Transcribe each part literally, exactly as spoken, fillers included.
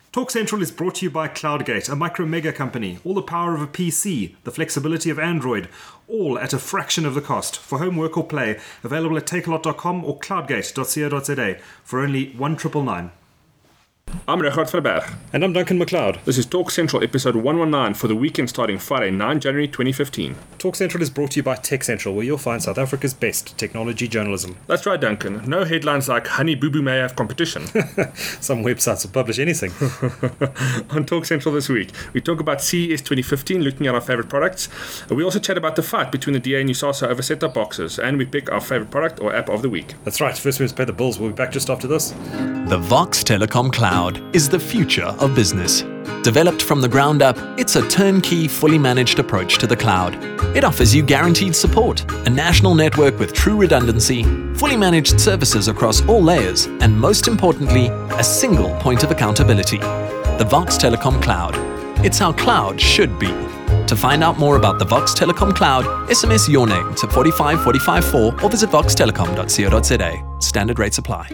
Talk Central is brought to you by Cloudgate, a micro-mega company. All the power of a P C, the flexibility of Android, all at a fraction of the cost. For home work or play, available at takealot dot com or cloudgate dot co dot za for only one triple nine. I'm Richard van der Berg. And I'm Duncan McLeod. This is Talk Central episode one nineteen for the weekend starting Friday, ninth January twenty fifteen. Talk Central is brought to you by Tech Central, where you'll find South Africa's best technology journalism. That's right, Duncan. No headlines like Honey Boo Boo may have competition. Some websites will publish anything. On Talk Central this week, we talk about C E S twenty fifteen, looking at our favourite products. We also chat about the fight between the D A and USASA over set-top boxes, and we pick our favourite product or app of the week. That's right. First we must pay the bills. We'll be back just after this. The Vox Telecom Cloud is the future of business. Developed from the ground up, it's a turnkey, fully managed approach to the cloud. It offers you guaranteed support, a national network with true redundancy, fully managed services across all layers, and most importantly, a single point of accountability. The Vox Telecom Cloud. It's how cloud should be. To find out more about the Vox Telecom Cloud, S M S your name to four five four five four or visit vox telecom dot co dot za. Standard rates apply.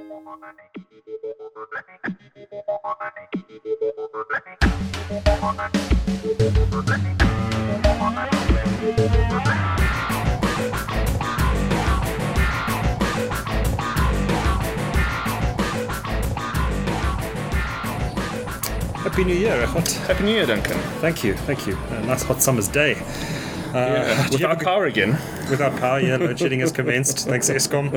Happy New Year, Richard. Happy New Year, Duncan. Thank you, thank you. A nice hot summer's day. Uh, yeah, without power again. Without power, yeah. Load shedding has commenced. Thanks, Eskom.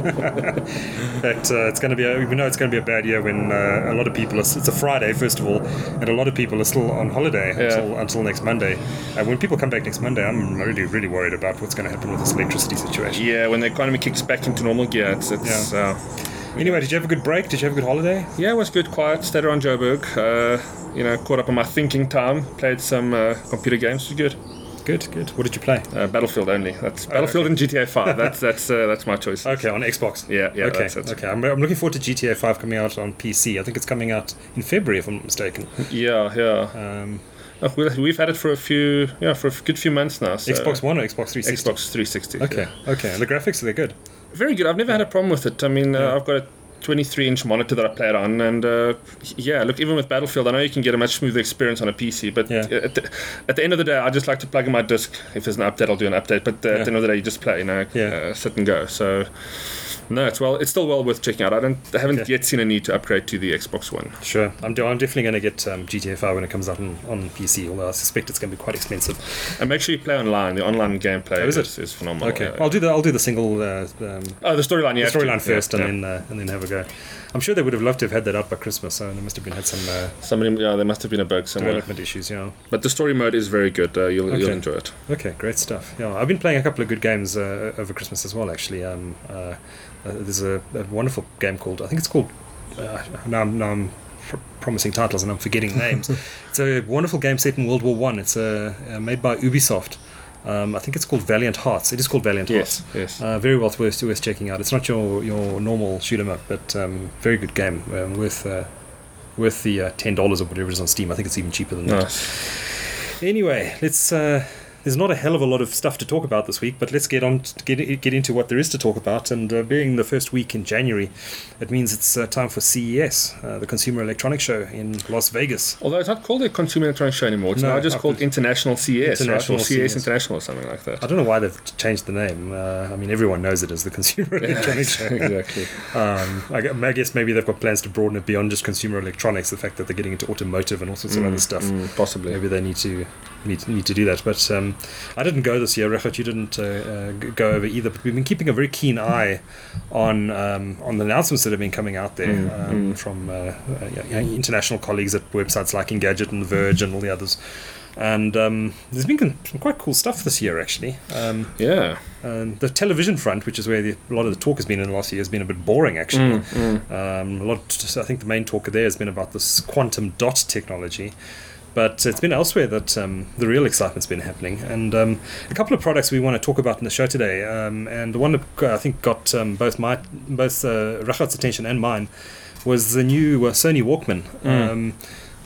But uh, it's going to be. A, we know it's going to be a bad year when uh, a lot of people. Are, it's a Friday, first of all, and a lot of people are still on holiday yeah. until until next Monday. And when people come back next Monday, I'm really really worried about what's going to happen with this electricity situation. Yeah, when the economy kicks back into normal gear, it's. it's yeah. uh, Anyway, did you have a good break? Did you have a good holiday? Yeah, it was good, quiet. Stayed around Joburg. Uh, you know, caught up on my thinking time. Played some uh, computer games. It was good. Good, good. What did you play? Uh, Battlefield only. That's Battlefield oh, okay. and G T A five. That's that's uh, that's my choice. Okay, on Xbox. Yeah, yeah. Okay, that's it. okay. I'm, I'm looking forward to G T A five coming out on P C. I think it's coming out in February, if I'm not mistaken. Yeah, yeah. Um, oh, we've had it for a few, yeah, for a good few months now. So. Xbox One or Xbox three sixty? Xbox three sixty. Okay, yeah. okay. And the graphics, are they good? Very good. I've never had a problem with it. I mean, uh, yeah. I've got a twenty-three inch monitor that I play it on, and uh, yeah, look, even with Battlefield, I know you can get a much smoother experience on a P C, but yeah. at, the, at the end of the day, I just like to plug in my disc. If there's an update, I'll do an update, but uh, yeah. at the end of the day, you just play, you know, yeah. uh, sit and go. So no, it's well, it's still well worth checking out. I don't, I haven't okay. yet seen a need to upgrade to the Xbox One. Sure, I'm, do, I'm definitely going to get um, G T A five when it comes out on, on P C, although I suspect it's going to be quite expensive. And make sure you play online. The online gameplay oh, is, is, is phenomenal. Okay, yeah. I'll do the I'll do the single. Uh, um, oh, the storyline, yeah, the storyline first, yeah, and yeah. then uh, and then have a go. I'm sure they would have loved to have had that out by Christmas, so there must have been had some. Uh, Somebody, yeah, there must have been a bug somewhere. Development issues, yeah. But the story mode is very good. Uh, you'll okay. you'll enjoy it. Okay, great stuff. Yeah, I've been playing a couple of good games uh, over Christmas as well. Actually, um, uh, uh, there's a, a wonderful game called I think it's called. Uh, now I'm, now I'm pr- promising titles and I'm forgetting names. It's a wonderful game set in World War One. It's uh, uh, made by Ubisoft. Um, I think it's called Valiant Hearts. It is called Valiant yes, Hearts. Yes, uh, very well worth, worth checking out. It's not your, your normal shoot 'em up, but um, very good game. Um, worth uh, worth the uh, ten dollars or whatever it is on Steam. I think it's even cheaper than nice. that. Anyway, let's. Uh, There's not a hell of a lot of stuff to talk about this week, but let's get on to get get into what there is to talk about. And uh, being the first week in January, it means it's uh, time for C E S, uh, the Consumer Electronics Show in Las Vegas. Although it's not called a Consumer Electronics Show anymore, it's no, now just called International C E S, International right? Or C E S C E S International or something like that. I don't know why they've changed the name. Uh, I mean, everyone knows it as the Consumer Electronics Show. Exactly. um, I, I guess maybe they've got plans to broaden it beyond just consumer electronics. The fact that they're getting into automotive and all sorts mm, of other stuff. Mm, possibly. Maybe they need to need, need to do that. But um, I didn't go this year, Richard. You didn't uh, uh, go over either. But we've been keeping a very keen eye on um, on the announcements that have been coming out there mm, um, mm. from uh, uh, yeah, international colleagues at websites like Engadget and The Verge and all the others. And um, there's been some quite cool stuff this year, actually. Um, yeah. Um, the television front, which is where the, a lot of the talk has been in the last year, has been a bit boring, actually. Mm, mm. Um, a lot. I think the main talk there has been about this quantum dot technology. But it's been elsewhere that um, the real excitement's been happening. And um, a couple of products we want to talk about in the show today. Um, and the one that uh, I think got um, both my both uh, Rachat's attention and mine was the new uh, Sony Walkman. Mm. Um,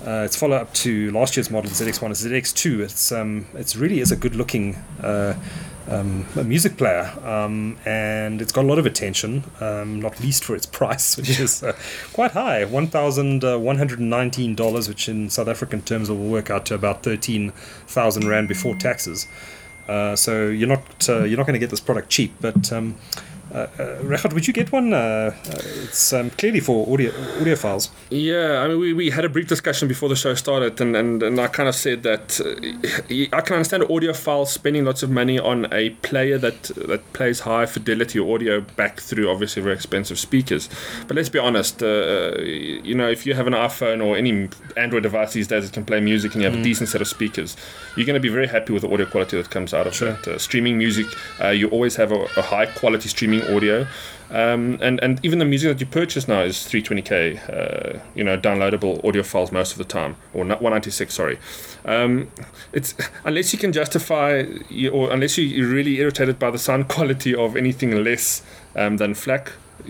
Uh, it's follow up to last year's model, Z X one, Z X two. It's um, it's really is a good looking uh, um, a music player, um, and it's got a lot of attention, um, not least for its price, which is uh, quite high, one thousand one hundred nineteen dollars, which in South African terms will work out to about thirteen thousand rand before taxes. Uh, so you're not uh, you're not going to get this product cheap, but um, uh, uh, Regardt, would you get one? Uh, uh, it's um, clearly for audio audiophiles. Yeah, I mean, we, we had a brief discussion before the show started, and, and, and I kind of said that uh, I can understand audiophiles spending lots of money on a player that that plays high fidelity audio back through obviously very expensive speakers. But let's be honest, uh, you know, if you have an iPhone or any Android device these days that can play music and you have mm. a decent set of speakers, you're going to be very happy with the audio quality that comes out of sure. that. Uh, streaming music, uh, you always have a, a high quality streaming audio, um, and and even the music that you purchase now is three twenty k, uh, you know, downloadable audio files most of the time, or not one ninety-six. Sorry, um, it's unless you can justify, or unless you're really irritated by the sound quality of anything less um, than FLAC.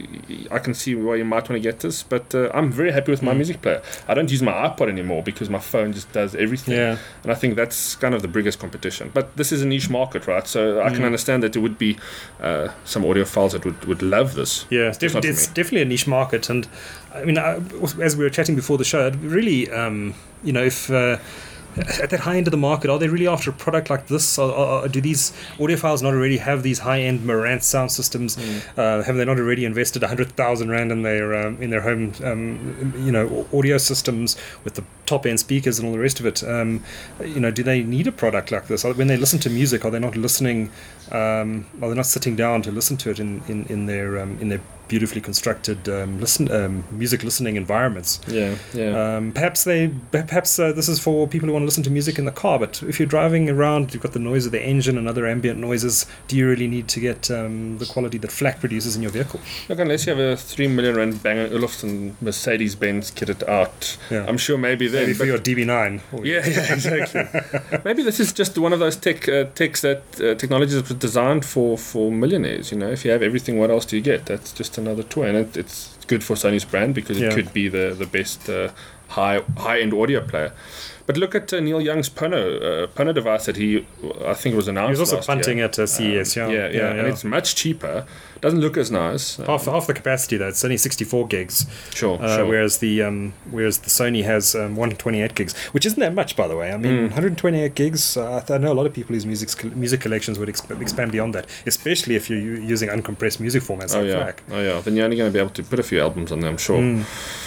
I can see why you might want to get this, but uh, I'm very happy with my mm. music player. I don't use my iPod anymore because my phone just does everything, yeah. and I think that's kind of the biggest competition. But this is a niche market, right? So I mm. can understand that there would be uh, some audiophiles that would, would love this. Yeah, it's, def- it's definitely a niche market, and I mean, I, as we were chatting before the show, I'd really, um, you know, if uh, at that high end of the market, are they really after a product like this? Or, or, or do these audiophiles not already have these high-end Marantz sound systems? Mm. Uh, have they not already invested one hundred thousand rand in their um, in their home, um, you know, audio systems with the top-end speakers and all the rest of it? Um, you know, do they need a product like this? When they listen to music, are they not listening? Um, are they not sitting down to listen to it in in, in their um, in their beautifully constructed um, listen um, music listening environments? Yeah, yeah. Um, perhaps they, perhaps uh, this is for people who want to listen to music in the car. But if you're driving around, you've got the noise of the engine and other ambient noises. Do you really need to get um, the quality that FLAC produces in your vehicle? Look, unless you have a three million rand Bang and Olufsen Mercedes-Benz kitted out, yeah. I'm sure maybe then. Maybe for your D B nine. Yeah, yeah, exactly. Maybe this is just one of those tech uh, techs that uh, technologies that were designed for for millionaires. You know, if you have everything, what else do you get? That's just another toy, and it, it's good for Sony's brand because it yeah. could be the the best uh, high high end audio player. But look at uh, Neil Young's Pono uh, Pono device that he, I think, was announced. He was also last punting year. at uh, C E S. Um, yeah. Yeah, yeah, yeah, and yeah. it's much cheaper. Doesn't look as nice. Half um, half the capacity though. It's only sixty-four gigs. Sure, uh, sure. Whereas the um, whereas the Sony has um, one hundred twenty-eight gigs, which isn't that much, by the way. I mean, mm. one hundred twenty-eight gigs. Uh, I know a lot of people whose music music collections would exp- expand beyond that, especially if you're using uncompressed music formats oh, like yeah. FLAC. Oh yeah. Then you're only going to be able to put a few albums on there, I'm sure. Mm.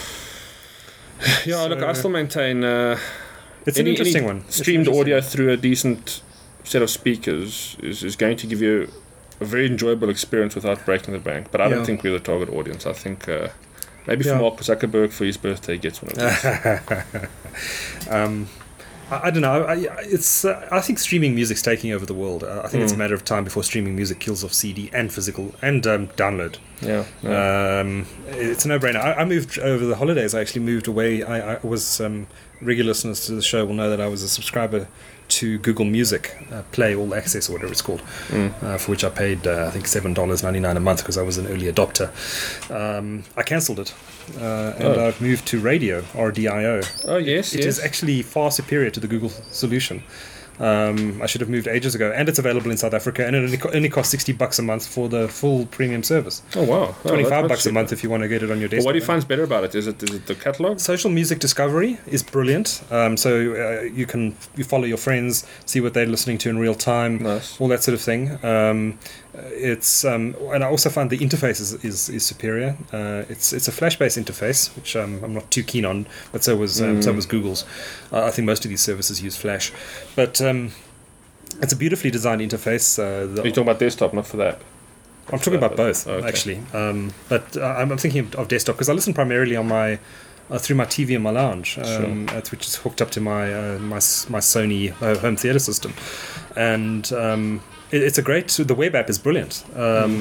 Yeah. So, look, I still maintain. Uh, It's any, an interesting any one. Streamed interesting audio one. through a decent set of speakers is, is going to give you a very enjoyable experience without breaking the bank. But I yeah. don't think we're the target audience. I think uh, maybe yeah. for Mark Zuckerberg for his birthday, he gets one of these. um, I, I don't know. I, it's. Uh, I think streaming music's taking over the world. Uh, I think mm. it's a matter of time before streaming music kills off C D and physical and um, download. Yeah. yeah. Um, it's a no-brainer. I, I moved over the holidays. I actually moved away. I, I was um, regular listeners to the show will know that I was a subscriber to Google Music uh, Play All Access or whatever it's called, mm. uh, for which I paid uh, I think seven dollars ninety-nine a month because I was an early adopter. Um, I cancelled it uh, and oh. I've moved to Radio, R D I O. Oh yes, It yes. is actually far superior to the Google solution. Um, I should have moved ages ago, and it's available in South Africa, and it only, co- only costs sixty bucks a month for the full premium service. Oh wow, oh, twenty-five bucks a month if you want to get it on your desktop. Well, what do you find better about it? Is it is it the catalog? Social music discovery is brilliant. Um, so uh, you can you follow your friends, see what they're listening to in real time, nice. all that sort of thing. Um, it's um, and I also find the interface is is, is superior. Uh, it's it's a Flash-based interface, which um, I'm not too keen on, but so was um, mm. so was Google's. Uh, I think most of these services use Flash, but um, it's a beautifully designed interface. Uh, the, Are you talking about desktop, not for that? I'm talking about both, oh, okay. actually. Um, but uh, I'm, I'm thinking of, of desktop because I listen primarily on my uh, through my T V in my lounge, um, sure. which is hooked up to my uh, my my Sony uh, home theater system, and um, it, it's a great. The web app is brilliant. Um, mm.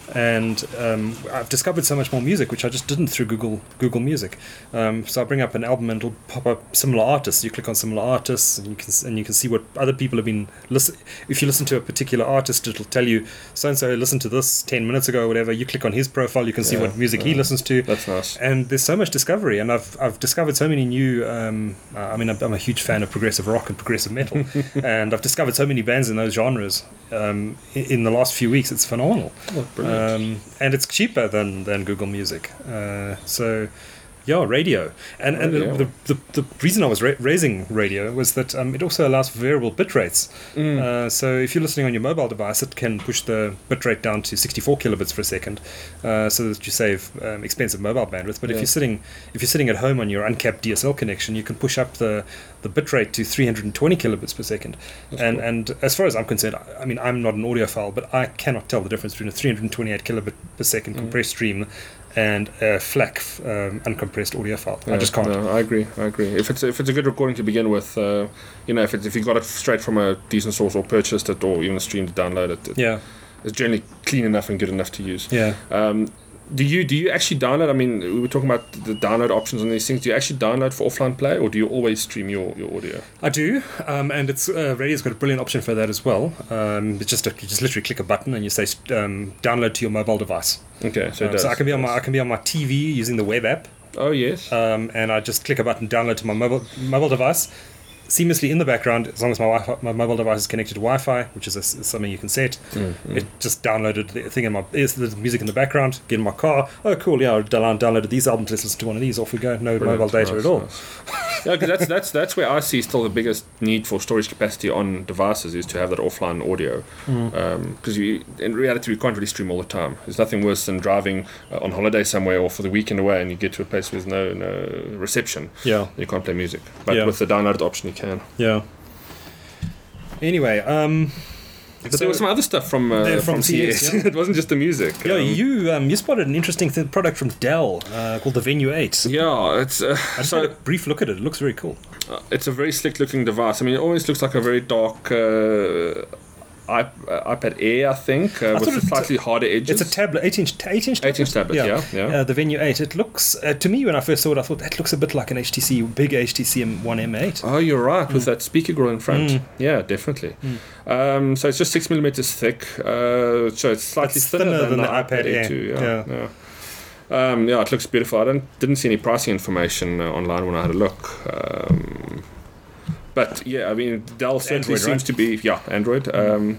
and um, I've discovered so much more music, which I just didn't through Google Google Music. Um, so I bring up an album and it'll pop up similar artists. You click on similar artists, and you can and you can see what other people have been listen. If you listen to a particular artist, it'll tell you so and so listened to this ten minutes ago or whatever. You click on his profile, you can see Yeah, what music yeah. he listens to. That's nice. And there's so much discovery, and I've I've discovered so many new. Um, uh, I mean, I'm, I'm a huge fan of progressive rock and progressive metal, and I've discovered so many bands in those genres um, in, in the last few weeks. It's phenomenal. Oh, brilliant. Um, and it's cheaper than, than Google Music. Uh, so, yeah, radio. And and Radio. the, the, the reason I was ra- raising radio was that um, it also allows for variable bit rates. Mm. Uh, so if you're listening on your mobile device, it can push the bit rate down to sixty-four kilobits per second, uh, so that you save um, expensive mobile bandwidth. But if Yeah. you're sitting if you're sitting at home on your uncapped D S L connection, you can push up the, the bit rate to three hundred twenty kilobits per second. That's and cool. and as far as I'm concerned, I, I mean, I'm not an audiophile, but I cannot tell the difference between a three hundred twenty-eight kilobit per second Mm. compressed stream and a FLAC um, uncompressed audio file. I Yeah, just can't. No, I agree. I agree. If it's if it's a good recording to begin with, uh, you know, if it's, if you got it straight from a decent source or purchased it or even a stream to download it, it Yeah, it's generally clean enough and good enough to use. yeah. Um, do you do you actually download? I mean, we were talking about the download options on these things. Do you actually download for offline play, or do you always stream your, your audio? I do, um, and it's uh, radio's got a brilliant option for that as well. Um, it's just a, you just literally click a button and you say um, download to your mobile device. Okay, so it Um, does. so I can be on my I can be on my T V using the web app, Oh yes. um, and I just click a button, download to my mobile mobile device, seamlessly in the background. As long as my Wi-Fi, my mobile device is connected to Wi-Fi, which is, a, is something you can set. Mm, mm. It just downloaded the thing in my is the music in the background. Get in my car. Oh, cool! Yeah, I down- downloaded these albums. Let's listen to one of these. Off we go. No Brilliant. mobile data Nice, at all. nice. Yeah, because that's that's that's where I see still the biggest need for storage capacity on devices is to have that offline audio. Because you, in reality, we can't really stream all the time. There's nothing worse than driving uh, on holiday somewhere or for the weekend away, and you get to a place with no no reception. Yeah, You can't play music, but Yeah. with the downloaded option, you can. yeah. Anyway, um, But So- there was some other stuff from uh, Yeah, from, from C S. C S, yeah. It wasn't just the music. yeah, Um, you um, you spotted an interesting th- product from Dell uh, called the Venue eight. Yeah, it's uh, I just so had a brief look at it. It looks very cool. uh, it's a very slick looking device. I mean, it always looks like a very dark uh, iP- uh, iPad Air, I think, uh, thought with it- slightly harder edges. It's a tablet, eight inch, eight inch, eight inch tablet. Yeah, yeah. Uh, the Venue eight. It looks uh, to me when I first saw it, I thought that looks a bit like an H T C, big H T C M one M eight. Oh, you're right, with that speaker grill in front. Mm. Yeah, definitely. Um, so it's just six millimeters thick. Uh, so it's slightly It's thinner, thinner than, than the the iPad iPad Air Air. two. Yeah, Yeah. yeah. Um, yeah, it looks beautiful. I don't, didn't see any pricing information uh, online when I had a look. Um, but yeah, I mean, Dell certainly Android, seems right? to be yeah Android. Um,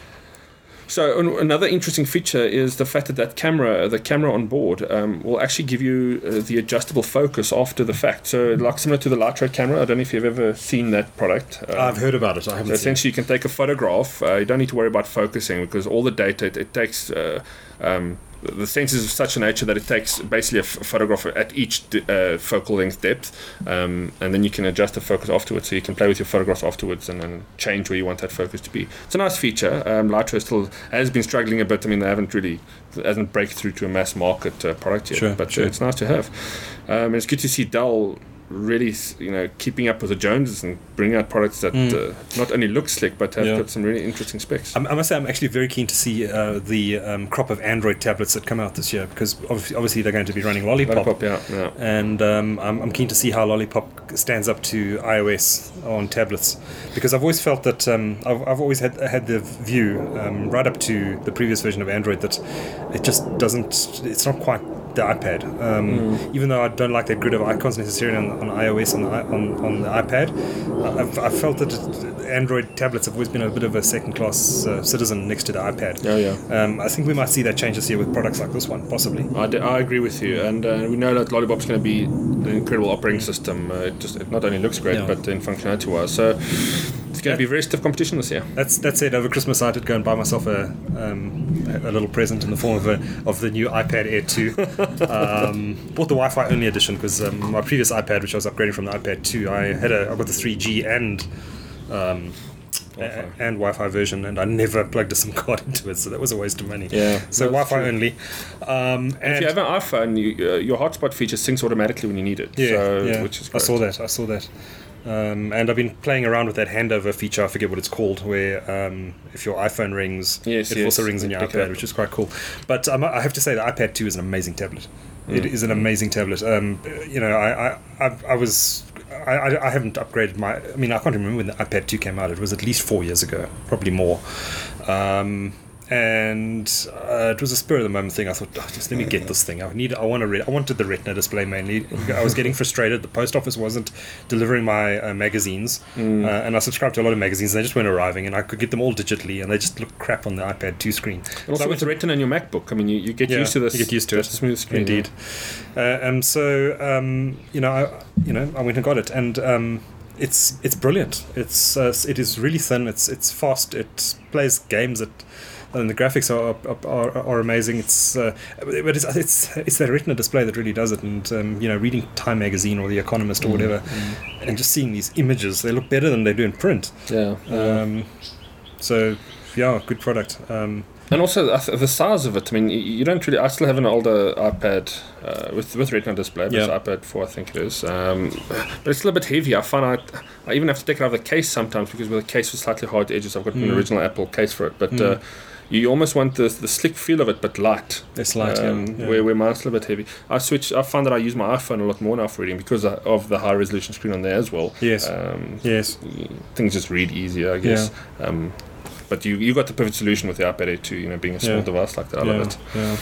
So an- another interesting feature is the fact that that camera, the camera on board, um, will actually give you uh, the adjustable focus after the fact. So like similar to the Lightroad camera. I don't know if you've ever seen that product. Um, I've heard about it. I so haven't seen it. essentially, you can take a photograph. Uh, you don't need to worry about focusing because all the data it, it takes. Uh, um, the sensor is of such a nature that it takes basically a f- photograph at each d- uh, focal length depth, um, and then you can adjust the focus afterwards. So you can play with your photographs afterwards and then change where you want that focus to be. It's a nice feature. Um, Lightroad still has been struggling a bit. I mean, they haven't really it hasn't break through to a mass market uh, product yet, Sure, but sure. uh, it's nice to have. Um, and it's good to see Dell really, you know, keeping up with the Joneses and bringing out products that Mm. uh, not only look slick but have Yeah. got some really interesting specs. I'm- I must say, I'm actually very keen to see uh, the um, crop of Android tablets that come out this year because obviously, obviously they're going to be running Lollipop. Lollipop, yeah, yeah. And um, I'm, I'm keen to see how Lollipop stands up to iOS on tablets, because I've always felt that um, I've, I've always had had the view um, right up to the previous version of Android that it just doesn't. It's not quite the iPad. Um, Mm. Even though I don't like that grid of icons necessarily on, on iOS on the i- on, on the iPad, I've, I've felt that it, Android tablets have always been a bit of a second-class uh, citizen next to the iPad. Oh, yeah. Um, I think we might see that change this year with products like this one, possibly. I, d- I agree with you, and uh, we know that Lollipop's going to be an incredible operating system. Uh, it just it not only looks great, Yeah. but in functionality wise. So it's going to be very stiff competition this year. That's that's it. Over Christmas, I did go and buy myself a um, a little present in the form of a of the new iPad Air two. um, bought the Wi-Fi only edition because um, my previous iPad, which I was upgrading from the iPad two, I had a I got the three G and um, Wi-Fi. a- and Wi-Fi version, and I never plugged a SIM card into it, so that was a waste of money. Yeah, So that's Wi-Fi true. only. Um, If and you have an iPhone, you, uh, your hotspot feature syncs automatically when you need it. yeah, so, yeah. which is I great. saw that. I saw that. Um, and I've been playing around with that handover feature. I forget what it's called, where um, if your iPhone rings, yes, it yes. also rings in your iPad, which is quite cool. But um, I have to say, the iPad two is an amazing tablet. Mm. It is an amazing tablet. Um, you know, I I, I, I was I, I haven't upgraded my. I mean, I can't remember when the iPad two came out. It was at least four years ago, probably more. Um, And uh, it was a spur of the moment thing. I thought, oh, just let me get this thing. I need. I want a re- I wanted the Retina display mainly. I was getting frustrated. The post office wasn't delivering my uh, magazines, mm. uh, and I subscribed to a lot of magazines. And they just weren't arriving, and I could get them all digitally, and they just look crap on the iPad two screen. And also so with the Retina in your MacBook, I mean, you, you get yeah, used to this. You get used to it. Smooth screen, indeed. Yeah. Uh, and so, um, you know, I, you know, I went and got it, and um, it's it's brilliant. It's uh, it is really thin. It's it's fast. It plays games that. And the graphics are are, are amazing. It's uh, but it's it's it's that Retina display that really does it. And um, you know, reading Time magazine or The Economist or mm, whatever, mm. and just seeing these images, they look better than they do in print. Yeah. Um, so yeah, good product. Um, and also the size of it. I mean, you don't really. I still have an older iPad uh, with with Retina display, but yeah. It's iPad four, I think it is. Um, but it's a little bit heavy. I find I, I even have to take it out of the case sometimes because with the case with slightly hard edges, I've got mm. an original Apple case for it, but. Mm. Uh, You almost want the the slick feel of it, but light. It's light, um, yeah. yeah. Where, where mine's a little bit heavy. I switch. I find that I use my iPhone a lot more now for reading because of the high resolution screen on there as well. Yes. Um, yes. Things just read easier, I guess. Yeah. Um, but you you got the perfect solution with the iPad Air two. You know, being a small yeah. device like that. I yeah. love it. Yeah.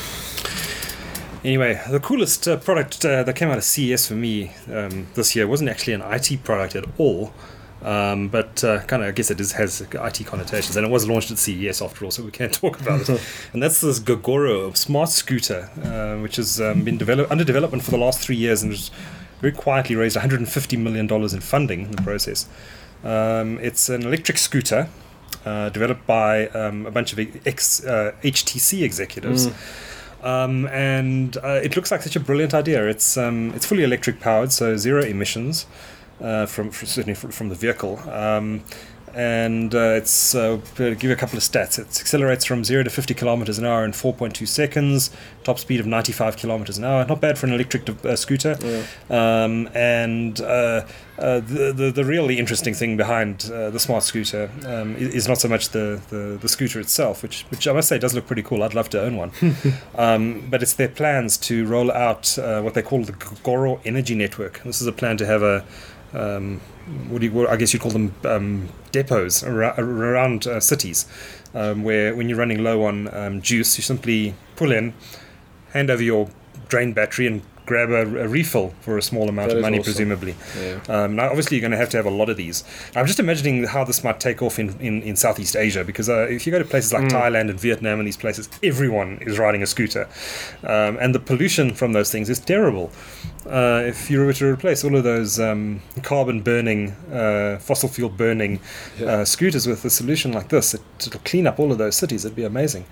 Anyway, the coolest uh, product uh, that came out of C E S for me um, this year wasn't actually an I T product at all. Um, but uh, kind of, I guess it is, has I T connotations, and it was launched at C E S after all, so we can't talk about it. And that's this Gogoro smart scooter, uh, which has um, been develop- under development for the last three years and has very quietly raised one hundred fifty million dollars in funding in the process. Um, it's an electric scooter uh, developed by um, a bunch of ex uh, H T C executives. Mm. Um, and uh, it looks like such a brilliant idea. It's um, it's fully electric powered, so zero emissions. Uh, from, from certainly from, from the vehicle, um, and uh, it's uh, to give you a couple of stats. It accelerates from zero to fifty kilometers an hour in four point two seconds. Top speed of ninety-five kilometers an hour. Not bad for an electric uh, scooter. Yeah. Um, and uh, uh, the, the the really interesting thing behind uh, the smart scooter um, is, is not so much the, the, the scooter itself, which which I must say does look pretty cool. I'd love to own one. um, but it's their plans to roll out uh, what they call the Gogoro Energy Network. This is a plan to have a Um, what do you, what, I guess you'd call them um, depots ar- around uh, cities, um, where when you're running low on um, juice, you simply pull in, hand over your drained battery, and grab a, a refill for a small amount that of money, awesome. presumably. Yeah. Um, now, obviously, you're going to have to have a lot of these. I'm just imagining how this might take off in, in, in Southeast Asia, because uh, if you go to places like mm. Thailand and Vietnam and these places, everyone is riding a scooter. Um, and the pollution from those things is terrible. Uh, if you were to replace all of those um, carbon-burning, uh, fossil fuel-burning yeah. uh, scooters with a solution like this, it, it'll clean up all of those cities. It'd be amazing.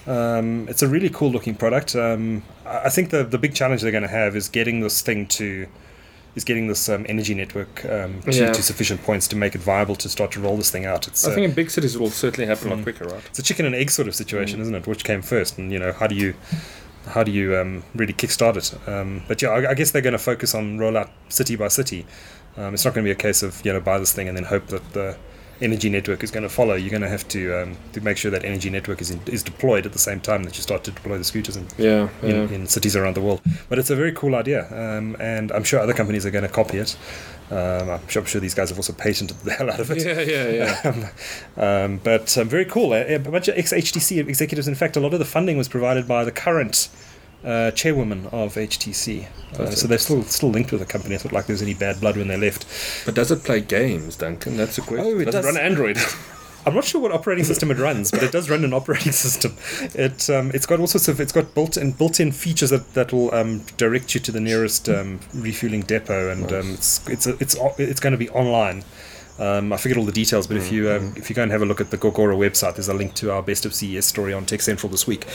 Um, it's a really cool looking product. Um, I think the the big challenge they're going to have is getting this thing to is getting this um, energy network um, to, yeah. to sufficient points to make it viable to start to roll this thing out. It's, I uh, think in big cities it will certainly happen mm, a lot quicker, right? It's a chicken and egg sort of situation, mm. isn't it? Which came first, and you know, how do you how do you um, really kickstart it? Um, but yeah, I, I guess they're going to focus on roll out city by city. Um, it's not going to be a case of you know buy this thing and then hope that the energy network is going to follow. You're going to have to um, to make sure that energy network is in, is deployed at the same time that you start to deploy the scooters in, yeah, in, yeah. in cities around the world. But it's a very cool idea, um, and I'm sure other companies are going to copy it. Um, I'm, sure, I'm sure these guys have also patented the hell out of it. Yeah, yeah, yeah. um, um, but um, very cool. A, a bunch of ex-H T C executives. In fact, a lot of the funding was provided by the current Uh, chairwoman of H T C, uh, so they're still still linked with the company. It's not like there's any bad blood when they left. But does it play games, Duncan? That's a question. Oh, it does, does it run Android? I'm not sure what operating system it runs, but it does run an operating system. It um, it's got all sorts of it's got built-in built-in features that that will um, direct you to the nearest um, refueling depot, and nice. um, it's it's a, it's it's going to be online. Um, I forget all the details, but mm-hmm. if you um, if you go and have a look at the Gogoro website, there's a link to our Best of C E S story on Tech Central this week.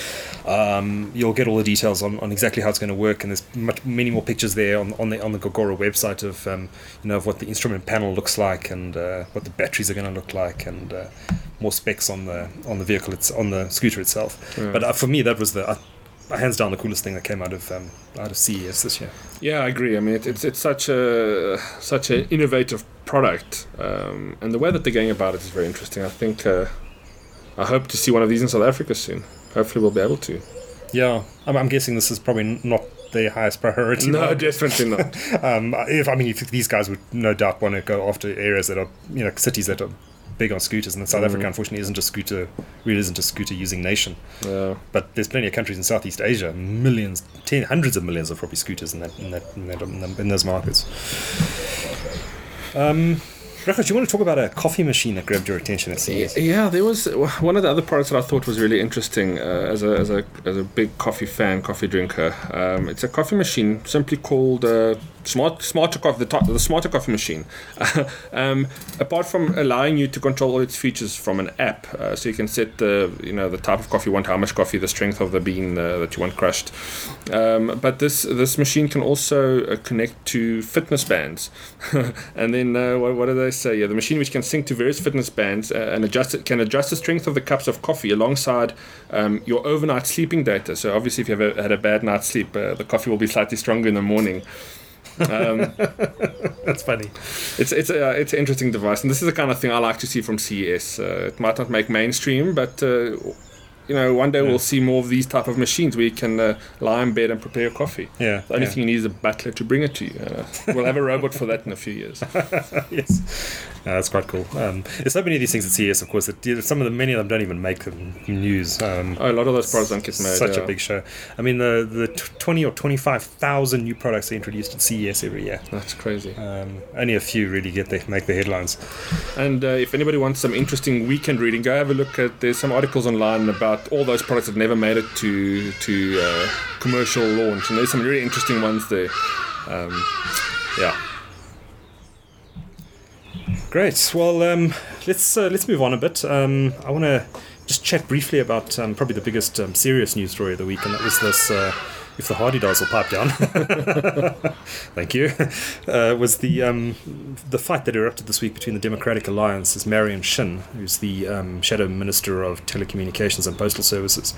Um, you'll get all the details on, on exactly how it's going to work, and there's much, many more pictures there on, on the on the Gogoro website of um, you know of what the instrument panel looks like and uh, what the batteries are going to look like, and uh, more specs on the on the vehicle it's on the scooter itself. Yeah. But uh, for me, that was the uh, hands down the coolest thing that came out of um, out of C E S this year. Yeah, I agree. I mean, it, it's it's such a such an innovative product, um, and the way that they're going about it is very interesting. I think uh, I hope to see one of these in South Africa soon. Hopefully, we'll be able to. Yeah, I'm, I'm guessing this is probably not their highest priority. No, market. definitely not. um, if I mean, if these guys would no doubt want to go after areas that are, you know, cities that are big on scooters, and South mm. Africa unfortunately isn't a scooter, really isn't a scooter using nation. Yeah. But there's plenty of countries in Southeast Asia, millions, ten, hundreds of millions of probably scooters in that in that in, that, in those markets. Um. Rachel, do you want to talk about a coffee machine that grabbed your attention at C E S? Yeah, there was one of the other products that I thought was really interesting uh, as a as a as a big coffee fan, coffee drinker. Um, it's a coffee machine simply called uh, Smart Smarter Coffee, the, top, the Smarter Coffee Machine. um, apart from allowing you to control all its features from an app, uh, so you can set the you know the type of coffee you want, how much coffee, the strength of the bean uh, that you want crushed. Um, but this this machine can also uh, connect to fitness bands, and then uh, what, what do they say? Yeah, the machine which can sync to various fitness bands uh, and adjust it, can adjust the strength of the cups of coffee alongside um, your overnight sleeping data. So obviously, if you've ever had a bad night's sleep, uh, the coffee will be slightly stronger in the morning. um, That's funny. It's it's a it's an interesting device, and this is the kind of thing I like to see from C E S. Uh, it might not make mainstream, but uh, you know, one day yeah. we'll see more of these type of machines where you can uh, lie in bed and prepare coffee. Yeah. The only yeah. thing you need is a butler to bring it to you. Uh, we'll have a robot for that in a few years. Yes. No, that's quite cool. Um, there's so many of these things at C E S, of course, that some of them, many of them don't even make news. Um, oh, a lot of those products don't get made. Such yeah. a big show. I mean, the the twenty or twenty-five thousand new products are introduced at C E S every year. That's crazy. Um, only a few really get the, make the headlines. And uh, if anybody wants some interesting weekend reading, go have a look at. There's some articles online about all those products that never made it to to uh, commercial launch, and there's some really interesting ones there. Um, yeah. Great. Well, um, let's uh, let's move on a bit. Um, I want to just chat briefly about um, probably the biggest um, serious news story of the week, and that was this: uh, if the Hardy-Dolls will pipe down. Thank you. Uh, was the um, the fight that erupted this week between the Democratic Alliance's Marion Shin, who's the um, Shadow Minister of Telecommunications and Postal Services,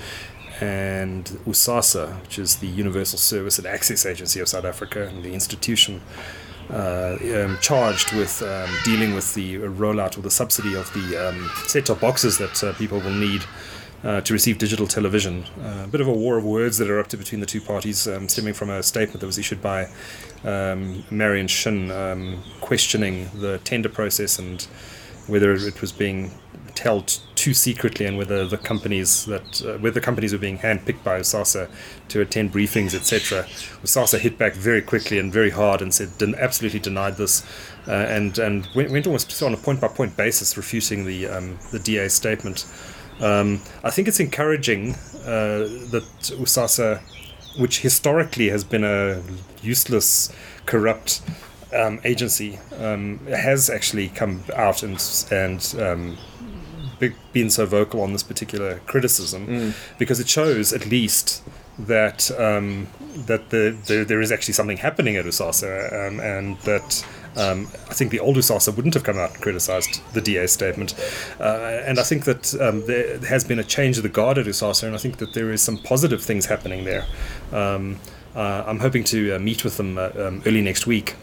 and USASA, which is the Universal Service and Access Agency of South Africa, and the institution Uh, um, charged with um, dealing with the rollout or the subsidy of the um, set-top boxes that uh, people will need uh, to receive digital television. Uh, a bit of a war of words that erupted between the two parties, um, stemming from a statement that was issued by um, Marion Shin um, questioning the tender process and whether it was being held too secretly, and whether the companies that uh, whether companies were being handpicked by USASA to attend briefings, et cetera. USASA hit back very quickly and very hard and said den- absolutely denied this, uh, and and went, went almost on a point by point basis, refuting the um, the D A's statement. Um, I think it's encouraging uh, that USASA, which historically has been a useless, corrupt um, agency, um, has actually come out and and um, been so vocal on this particular criticism, mm. because it shows at least that um, that the, the there is actually something happening at USASA, um, and that um, I think the old USASA wouldn't have come out and criticised the D A's statement, uh, and I think that um, there has been a change of the guard at USASA, and I think that there is some positive things happening there. Um, uh, I'm hoping to uh, meet with them uh, um, early next week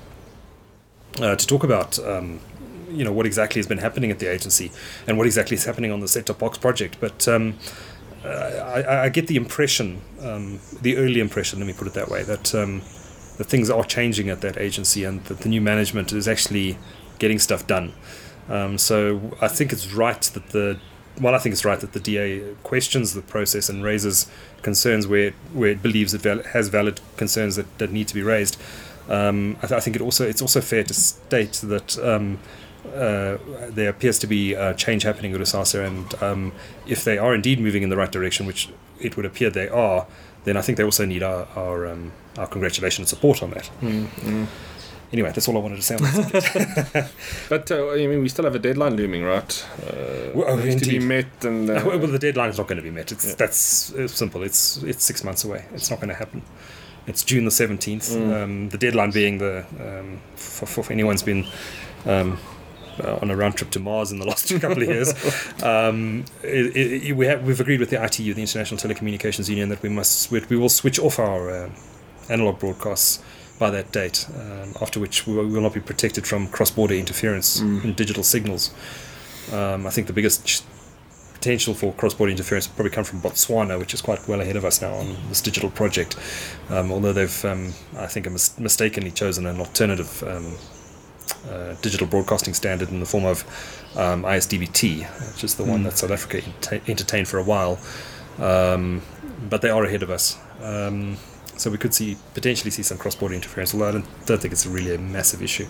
uh, to talk about Um, you know what exactly has been happening at the agency and what exactly is happening on the set-top box project. But um, uh, I, I get the impression, um, the early impression, let me put it that way, that um, that things are changing at that agency and that the new management is actually getting stuff done. Um, so I think it's right that the well, I think it's right that the D A questions the process and raises concerns where it, where it believes it val- has valid concerns that, that need to be raised. Um, I, th- I think it also it's also fair to state that Um, Uh, there appears to be uh, change happening at USASA, and um, if they are indeed moving in the right direction, which it would appear they are, then I think they also need our our, um, our congratulations and support on that. Mm, mm. Anyway, that's all I wanted to say on that subject. But uh, I mean, we still have a deadline looming, right? Uh, well, oh, it needs to be met, and uh, well, the deadline is not going to be met. It's yeah. that's it's simple. It's it's six months away. It's not going to happen. It's June the seventeenth. Mm. Um, the deadline being the um, for, for anyone's been. Um, uh, on a round trip to Mars in the last couple of years. Um, it, it, we have, we've agreed with the I T U, the International Telecommunications Union, that we must we, we will switch off our uh, analog broadcasts by that date, um, after which we will, we will not be protected from cross-border interference mm. in digital signals. Um, I think the biggest potential for cross-border interference will probably come from Botswana, which is quite well ahead of us now on this digital project, um, although they've, um, I think, mis- mistakenly chosen an alternative um, uh, digital broadcasting standard in the form of um, I S D B T, which is the mm. one that South Africa ent- entertained for a while, um, but they are ahead of us. Um, so we could see potentially see some cross-border interference, although I don't, don't think it's really a massive issue.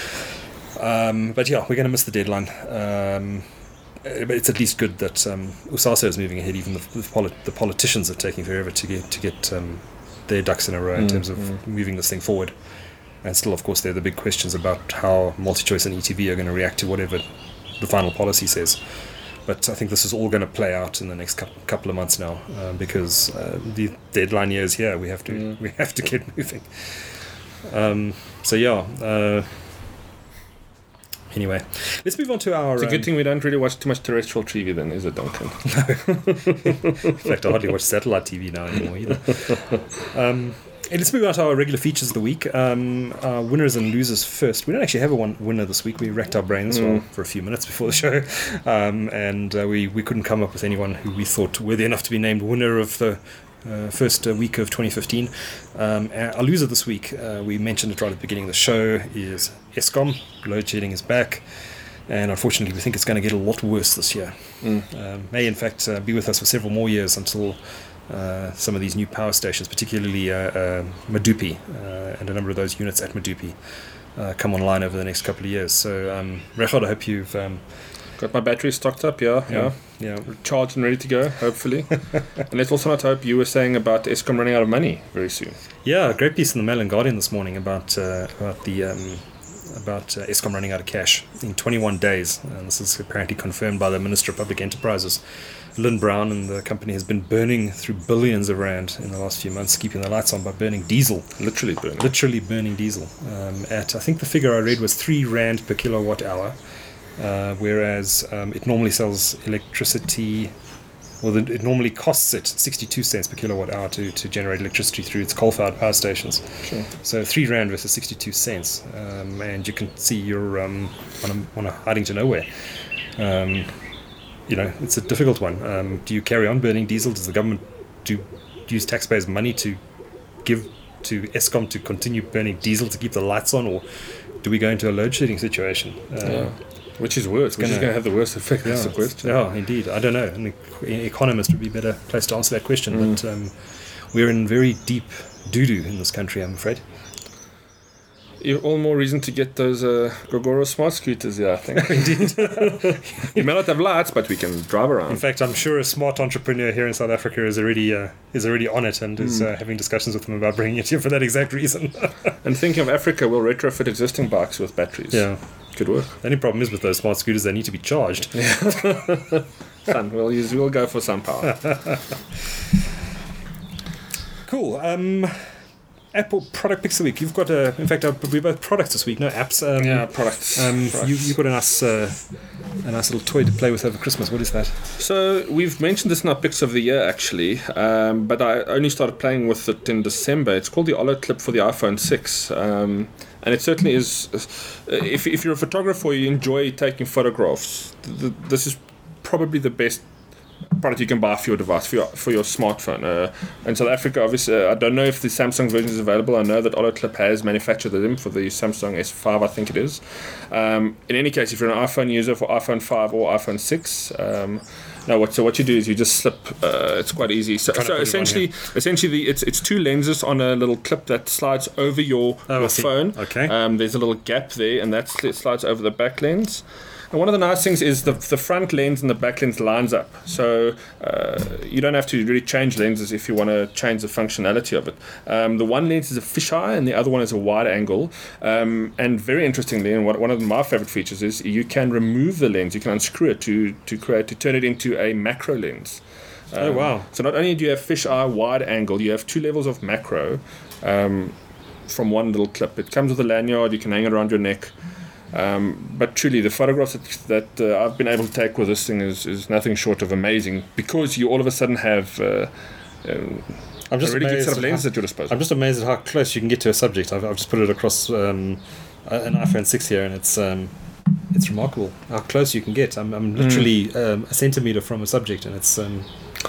Um, but yeah, we're going to miss the deadline. Um, but it's at least good that um, USASA is moving ahead. Even the the, polit- the politicians are taking forever to get to get um, their ducks in a row in mm, terms of mm. moving this thing forward. And still, of course, there are the big questions about how MultiChoice and E T V are going to react to whatever the final policy says. But I think this is all going to play out in the next couple of months now, uh, because uh, the deadline year is here. We have to mm. we have to get moving. Um, so yeah. Uh, Anyway, let's move on to our... It's a good um, thing we don't really watch too much terrestrial T V then, is it, Duncan? In fact, I hardly watch satellite T V now anymore either. Um, and let's move on to our regular features of the week. Um, our winners and losers first. We don't actually have a one winner this week. We racked our brains mm. well, for a few minutes before the show, um, and uh, we, we couldn't come up with anyone who we thought worthy enough to be named winner of the Uh, first uh, week of twenty fifteen. Um, our loser this week, uh, we mentioned it right at the beginning of the show, is Eskom. Load shedding is back, and unfortunately we think it's going to get a lot worse this year. Mm. Um, may in fact uh, be with us for several more years until uh, some of these new power stations, particularly uh, uh, Medupi uh, and a number of those units at Medupi, uh, come online over the next couple of years. So um, Rechard, I hope you've um, got my battery stocked up, yeah, yeah, yeah, charged and ready to go, hopefully. And let's also not hope you were saying about Eskom running out of money very soon. Yeah, a great piece in the Mail and Guardian this morning about uh, about the um, about uh, Eskom running out of cash in twenty-one days, and this is apparently confirmed by the Minister of Public Enterprises, Lynn Brown, and the company has been burning through billions of rand in the last few months, keeping the lights on by burning diesel, literally burning, literally burning diesel. Um, at I think the figure I read was three rand per kilowatt hour. Uh, whereas um, it normally sells electricity, well, the, it normally costs it sixty-two cents per kilowatt hour to, to generate electricity through its coal-fired power stations. Sure. So three rand versus sixty-two cents, um, and you can see you're um, on, a, on a hiding to nowhere. Um, you know, it's a difficult one. Um, do you carry on burning diesel? Does the government do use taxpayers' money to give to Eskom to continue burning diesel to keep the lights on, or do we go into a load shedding situation? Uh, yeah. Which is worse? Which is going to have the worst effect? Yeah, that's the question. Yeah, indeed. I don't know. An economist would be better placed to answer that question. Mm. But um, we're in very deep doo-doo in this country, I'm afraid. You're all more reason to get those uh, Gogoro smart scooters, yeah, I think. Indeed. We may not have lights, but we can drive around. In fact, I'm sure a smart entrepreneur here in South Africa is already uh, is already on it and mm. is uh, having discussions with them about bringing it here for that exact reason. And thinking of Africa, we'll retrofit existing bikes with batteries. Yeah. Could work. The only problem is with those smart scooters, they need to be charged. Yeah. Sun, we'll use, we'll go for sun power. Cool. Um, Apple product picks of the week. You've got a, in fact, uh, we both products this week, no apps. Um, yeah, products. Um, products. You, you've got a nice, uh, a nice little toy to play with over Christmas. What is that? So we've mentioned this in our picks of the year, actually, um, but I only started playing with it in December. It's called the Olo Clip for the iPhone six. Um, And it certainly is, uh, if, if you're a photographer or you enjoy taking photographs, th- this is probably the best product you can buy for your device, for your, for your smartphone. Uh, in South Africa, obviously, uh, I don't know if the Samsung version is available. I know that Oloclip has manufactured them for the Samsung S five, I think it is. Um, in any case, if you're an iPhone user for iPhone five or iPhone six, um, no, what so what you do is you just slip. Uh, it's quite easy. So, so essentially, essentially, the, it's it's two lenses on a little clip that slides over your, oh, your phone. Okay. Um, there's a little gap there, and that slides over the back lens. And one of the nice things is the the front lens and the back lens lines up, so uh, you don't have to really change lenses if you want to change the functionality of it. Um, the one lens is a fisheye, and the other one is a wide angle. Um, and very interestingly, and what, one of my favorite features is you can remove the lens. You can unscrew it to to create to turn it into a macro lens. Um, oh wow! So not only do you have fisheye wide angle, you have two levels of macro um, from one little clip. It comes with a lanyard. You can hang it around your neck. Um, but truly, the photographs that, that uh, I've been able to take with this thing is, is nothing short of amazing, because you all of a sudden have uh, um, I'm just a really good set of amazed at lenses how- at your disposal. I'm just amazed at how close you can get to a subject. I've, I've just put it across um, a- an iPhone six here, and it's um, it's remarkable how close you can get. I'm, I'm literally um, a centimeter from a subject, and it's um,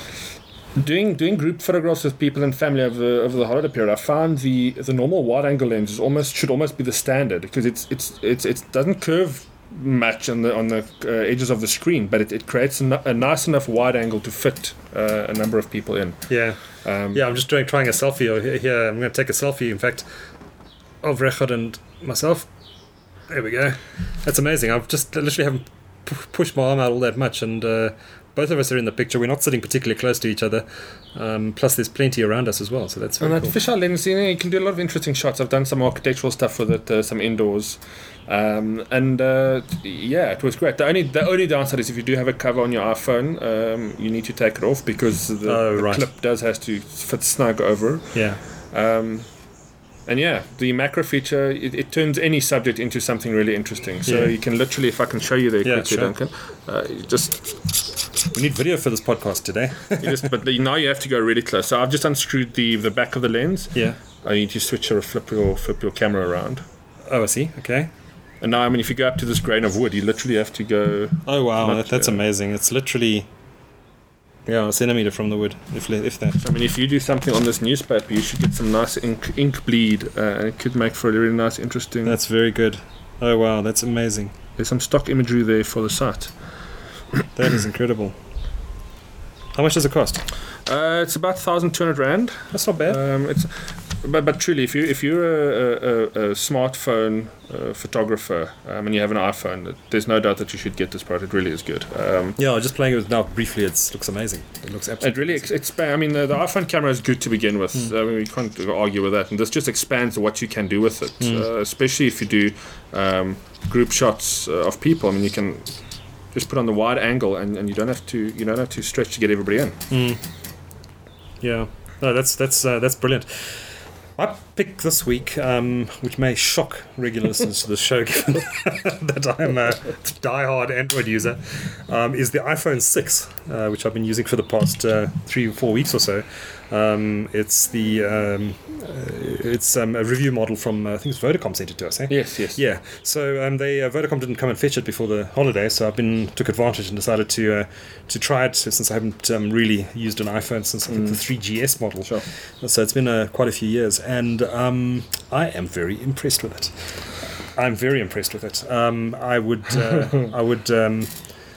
Doing doing group photographs with people and family over over the holiday period, I found the the normal wide angle lens is almost should almost be the standard, because it's it's it's it doesn't curve much on the on the uh, edges of the screen, but it, it creates a, n- a nice enough wide angle to fit uh, a number of people in. yeah. Um, Yeah, I'm just doing trying a selfie over here. I'm going to take a selfie, in fact, of Rechard and myself. There we go. That's amazing. I've just I literally haven't p- pushed my arm out all that much, and uh, both of us are in the picture. We're not sitting particularly close to each other. Um, plus, there's plenty around us as well, so that's very And that cool. fisheye lens, you know, you can do a lot of interesting shots. I've done some architectural stuff with it, uh, some indoors, um, and uh, yeah, it was great. The only the only downside is if you do have a cover on your iPhone, um, you need to take it off, because the, Oh, the right. clip does has to fit snug over. Yeah. Um, and yeah, the macro feature, it, it turns any subject into something really interesting. So Yeah. you can literally, if I can show you there Yeah, quickly, sure. Duncan, uh, you just We need video for this podcast today. you just, but now you have to go really close. So I've just unscrewed the the back of the lens. Yeah. I need to switch or flip your flip your camera around. Oh, I see. Okay. And now, I mean, if you go up to this grain of wood, you literally have to go. Oh, wow. Not- That, that's yeah. amazing. It's literally, yeah, a centimeter from the wood, if if that. I mean, if you do something on this newspaper, you should get some nice ink ink bleed, uh, and it could make for a really nice, interesting. That's very good. Oh, wow. That's amazing. There's some stock imagery there for the site. That is incredible. How much does it cost? Uh, it's about thousand two hundred rand. That's not bad. Um, it's, but but truly, if you if you're a, a, a smartphone uh, photographer um, and you have an iPhone, there's no doubt that you should get this product. It really is good. Um, Yeah, just playing with it now briefly, it looks amazing. It looks absolutely It really ex- expands. I mean, the, the iPhone camera is good to begin with. Hmm. I mean, we can't argue with that. And this just expands what you can do with it, Hmm. uh, especially if you do um, group shots uh, of people. I mean, you can just put on the wide angle, and, and you don't have to you don't have to stretch to get everybody in. Mm. Yeah, no, that's that's uh, that's brilliant. My pick this week, um, which may shock regular listeners to the show, given that I'm a die-hard Android user, um, is the iPhone six, uh, which I've been using for the past uh, three or four weeks or so. Um, it's the um, uh, it's um, a review model from uh, I think it's Vodacom sent it to us. Eh? Yes, yes. Yeah, so um, they uh, Vodacom didn't come and fetch it before the holiday, so I've been took advantage and decided to uh, to try it since I haven't um, really used an iPhone since I think the three G S model. Sure. So it's been uh, quite a few years, and um, I am very impressed with it. I'm very impressed with it. Um, I would uh, I would. Um,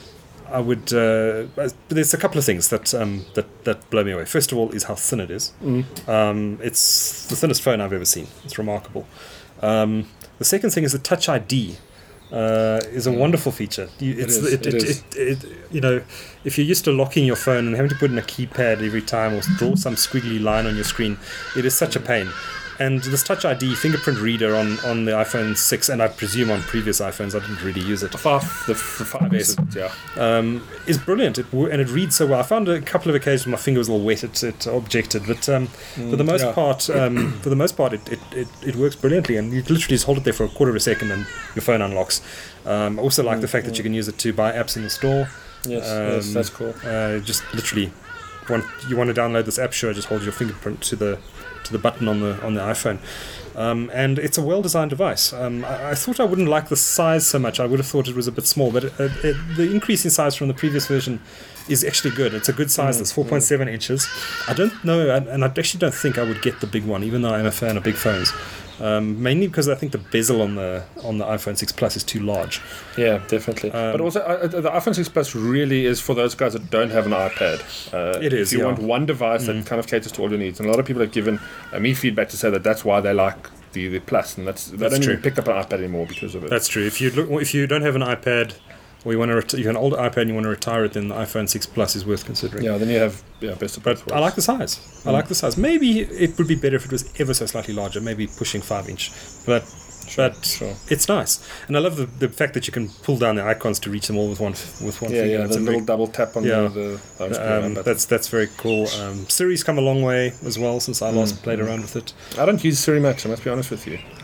I would. Uh, there's a couple of things that um, that that blow me away. First of all, is how thin it is. Mm. Um, it's the thinnest phone I've ever seen. It's remarkable. Um, the second thing is the Touch I D. Uh, is a wonderful feature. You, it's, is, it, it it, is. it, it, you know, if you're used to locking your phone and having to put in a keypad every time or draw some squiggly line on your screen, it is such a pain. And this Touch I D fingerprint reader on, on the iPhone six, and I presume on previous iPhones, I didn't really use it, Five, the f- five S, yeah. um, is brilliant. It, wo- and it reads so well. I found a couple of occasions my finger was a little wet. It, it objected, but um, for the most yeah. part, um, for the most part, it, it, it, it works brilliantly. And you literally just hold it there for a quarter of a second, and your phone unlocks. Um, I also like the fact that you can use it to buy apps in the store. Yes, Um, yes, that's cool. Uh, just literally, want you want to download this app? Sure, just hold your fingerprint to the to the button on the on the iPhone. Um, and it's a well-designed device. Um, I, I thought I wouldn't like the size so much. I would have thought it was a bit small, but it, it, the increase in size from the previous version is actually good. It's a good size. It's four point seven inches. I don't know, and, and I actually don't think I would get the big one, even though I'm a fan of big phones. Um, mainly because I think the bezel on the on the iPhone six Plus is too large. Yeah, definitely. Um, but also, uh, the iPhone six Plus really is for those guys that don't have an iPad. Uh, It is, If you yeah. want one device that kind of caters to all your needs. And a lot of people have given uh, me feedback to say that that's why they like the, the Plus. And that's, they That's don't true. even pick up an iPad anymore because of it. That's true. If you look, if you don't have an iPad, or you want to, ret- you have an older iPad and you want to retire it, then the iPhone six Plus is worth considering. yeah, then you have yeah, best of both But worlds. I like the size. I like the size. Maybe it would be better if it was ever so slightly larger, maybe pushing five inch. But but sure. it's nice, and I love the, the fact that you can pull down the icons to reach them all with one f- with one Yeah, finger. yeah, It's the a little very- double tap on Yeah. the, the home screen. um, button. that's that's very cool. Um, Siri's come a long way as well since I last played around with it. I don't use Siri much, I must be honest with you.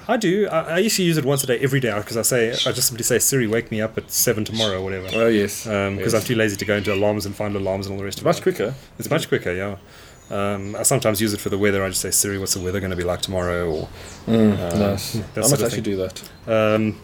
I do. I, I used to use it once a day, every day, because I say I just simply say, Siri, wake me up at seven tomorrow, or whatever. Oh yes, because um, yes. I'm too lazy to go into alarms and find alarms and all the rest It's of it. much quicker. It's much quicker, yeah. Um, I sometimes use it for the weather. I just say, Siri, what's the weather going to be like tomorrow? Or mm, uh, nice. I must actually do that. Um,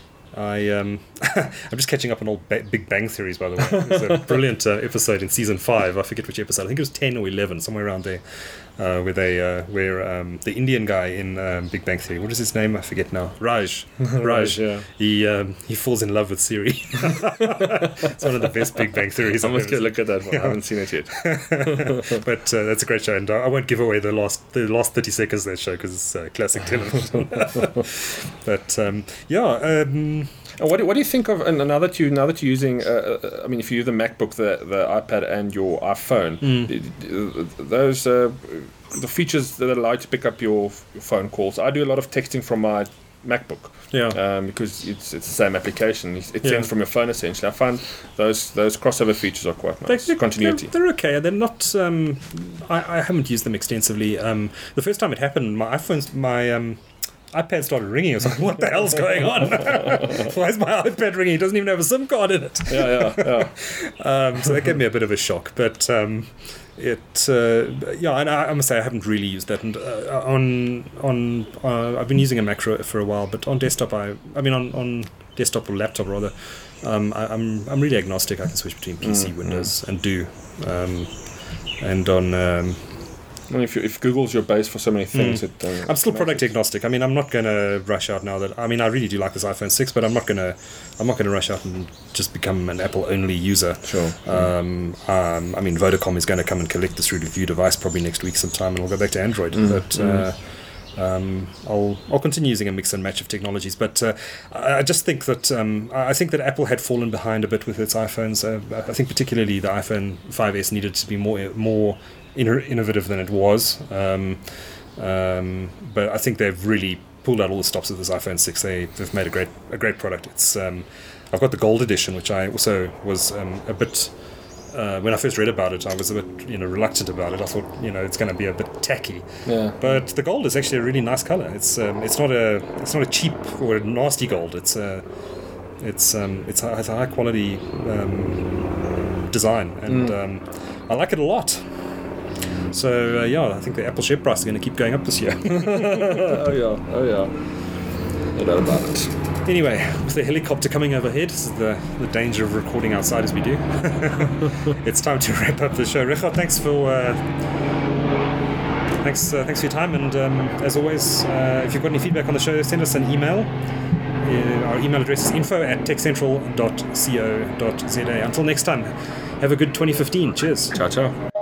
I um, I'm just catching up on all ba- Big Bang Theories, by the way. There's a brilliant uh, episode in season five. I forget which episode. I think it was ten or eleven, somewhere around there, uh, where they uh, where um, the Indian guy in um, Big Bang Theory. What is his name? I forget now. Raj. Raj. Yeah. He um, he falls in love with Siri. It's one of the best Big Bang Theories. I must go look at that one. I haven't seen it yet. But uh, that's a great show, and I won't give away the last the last thirty seconds of that show because it's uh, classic television. But um, yeah. Um, And what do, what do you think of? And now that you now that you're using, uh, I mean, if you use the MacBook, the the iPad, and your iPhone, mm. those uh, the features that allow you to pick up your, your phone calls. I do a lot of texting from my MacBook. Yeah. Um, because it's it's the same application. It yeah. sends from your phone essentially. I find those those crossover features are quite nice. They're, Continuity. They're, they're okay. They're not. Um, I, I haven't used them extensively. Um, the first time it happened, my iPhone's my. Um, iPad started ringing. I was like, what the hell's going on? Why is my iPad ringing? It doesn't even have a SIM card in it. Yeah, yeah, yeah. um, so that gave me a bit of a shock. But um, it, uh, yeah, and I, I must say I haven't really used that. And uh, on, on, uh, I've been using a Mac for, for a while, but on desktop, I, I mean, on, on desktop or laptop rather, um, I, I'm, I'm really agnostic. I can switch between P C, mm, Windows, mm. and do. Um, and on. Um, And if, you, if Google's your base for so many things, mm. it, uh, I'm still product agnostic. I mean, I'm not going to rush out now that. I mean, I really do like this iPhone six, but I'm not going to. I'm not going to rush out and just become an Apple only user. Sure. Um, um, I mean, Vodacom is going to come and collect this review device probably next week sometime, and we'll go back to Android. Mm. But uh, um, I'll I'll continue using a mix and match of technologies. But uh, I just think that um, I think that Apple had fallen behind a bit with its iPhones. Uh, I think particularly the iPhone five S needed to be more more. innovative than it was, um, um, but I think they've really pulled out all the stops with this iPhone six. They, they've made a great a great product. It's um, I've got the gold edition, which I also was um, a bit uh, when I first read about it, I was a bit you know reluctant about it. I thought you know it's going to be a bit tacky. Yeah. But the gold is actually a really nice color. It's um, it's not a it's not a cheap or a nasty gold. It's a it's um, it's a, it's a high quality um, design, and mm. um, I like it a lot. So uh, yeah, I think the Apple share price is going to keep going up this year. oh yeah, oh yeah. No doubt about it. Anyway, with the helicopter coming overhead, this is the, the danger of recording outside as we do. It's time to wrap up the show. Richard, thanks for uh, thanks uh, thanks for your time, and um, as always, uh, if you've got any feedback on the show, send us an email. Uh, our email address is info at techcentral dot co dot za. Until next time, have a good twenty fifteen. Cheers. Ciao, ciao.